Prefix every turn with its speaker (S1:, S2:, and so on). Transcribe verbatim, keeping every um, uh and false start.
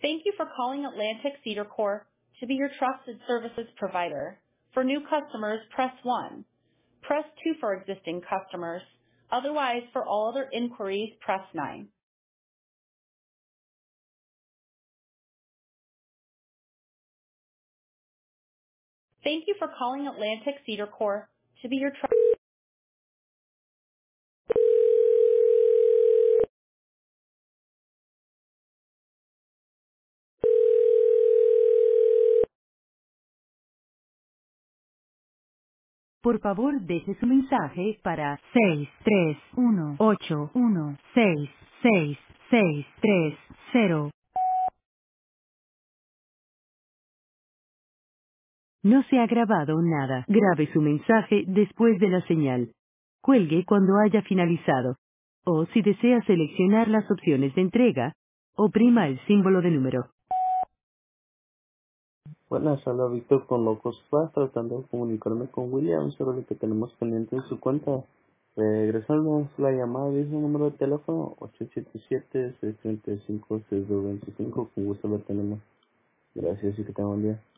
S1: Thank you for calling Atlantic Cedar Corp to be your trusted services provider. For new customers, press one. Press two for existing customers. Otherwise, for all other inquiries, press nine. Thank you for calling Atlantic Cedar Corp to be your trusted. Por favor, deje su mensaje para seis tres uno ocho uno seis seis seis tres cero. No se ha grabado nada. Grabe su mensaje después de la señal. Cuelgue cuando haya finalizado. O si desea seleccionar las opciones de entrega, oprima el símbolo de número.
S2: Buenas, habla Víctor con Locos Plus, tratando de comunicarme con William sobre lo que tenemos pendiente en su cuenta. Regresamos la llamada de ese número de teléfono ocho siete siete, seis tres cinco, seis dos dos cinco. Con gusto lo tenemos. Gracias y que tengan un día.